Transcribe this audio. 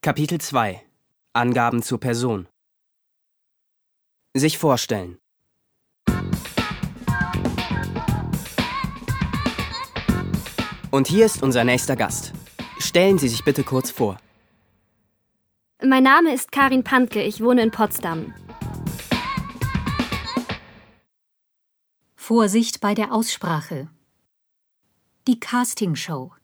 Kapitel 2 – Angaben zur Person. Sich vorstellen. Und hier ist unser nächster Gast. Stellen Sie sich bitte kurz vor. Mein Name ist Karin Pantke, ich wohne in Potsdam. Vorsicht bei der Aussprache. Die Castingshow.